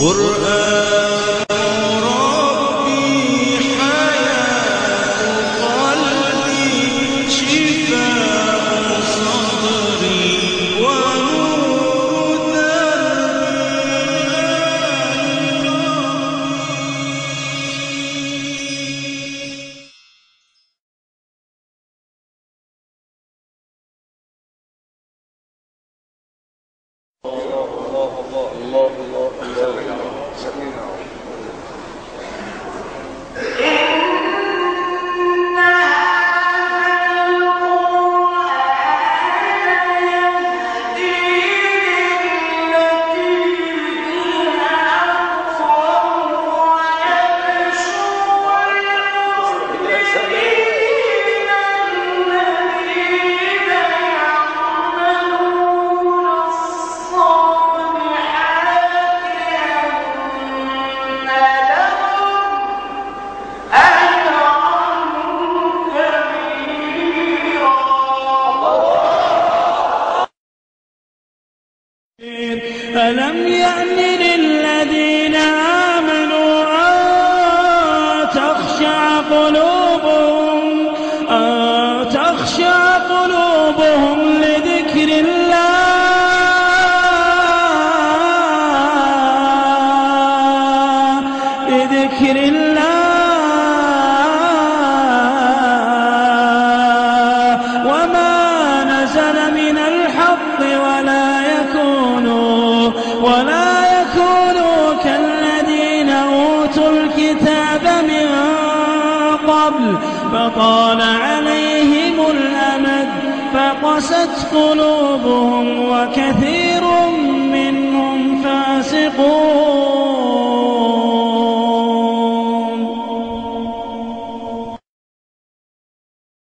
قرآن ربي حياة قلبي شفاء صدري ونور ألم يأن للذين آمنوا أن تخشع قلوبهم لذكر الله وما نزل من الحق ولا يكونوا كالذين أوتوا الكتاب من قبل فطال عليهم الأمد فقست قلوبهم وكثير منهم فاسقون